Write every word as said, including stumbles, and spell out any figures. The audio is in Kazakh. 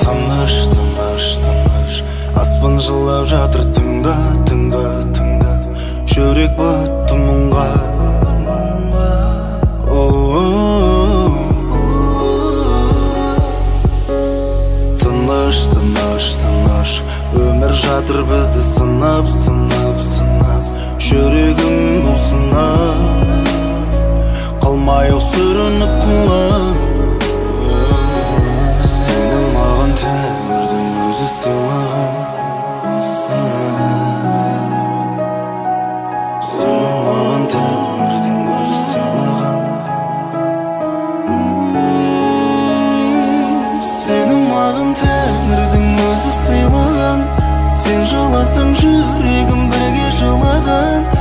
Тыныш, тыныш, тыныш, аспан жылап жатыр, тыңда, тыңда, тыңда. Жүрек батты мұңға. Тыныш, тыныш, тыныш, өмір жатыр бізді сынап, сынап, сынап. Жүрегім бұл сынап, қалмай ау сүрініп құлап. Сені маған тәңірдің өзі сыйлаған. Сені маған тәңірдің өзі сыйлаған. Сені маған тәңірдің өзі сыйлаған. Сен жыласаң жүрегім бірге жылаған.